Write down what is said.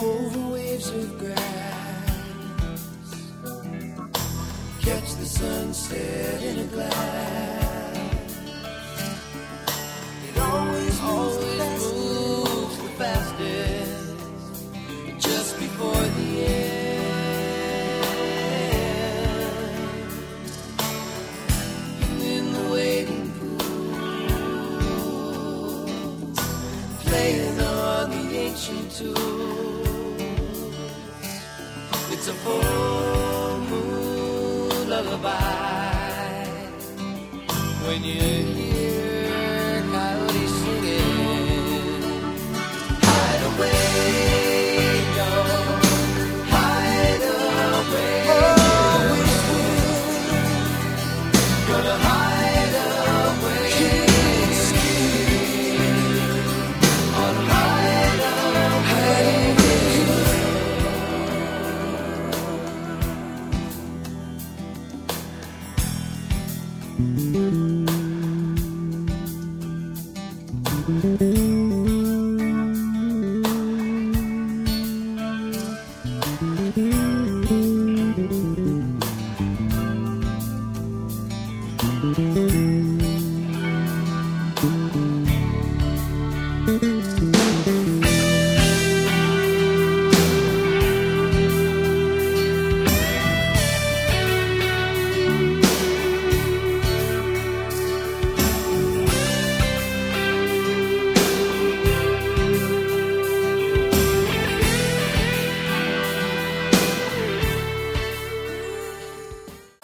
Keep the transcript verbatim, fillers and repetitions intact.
over waves of grass, catch the sunset in a glass. It always, always moves the fastest just before the end. And in the waiting pool, playing on the ancient tune, it's a full moon lullaby when you hear coyotes singing. Hide away, yo, hide away. Gonna hide away. Gonna hide away.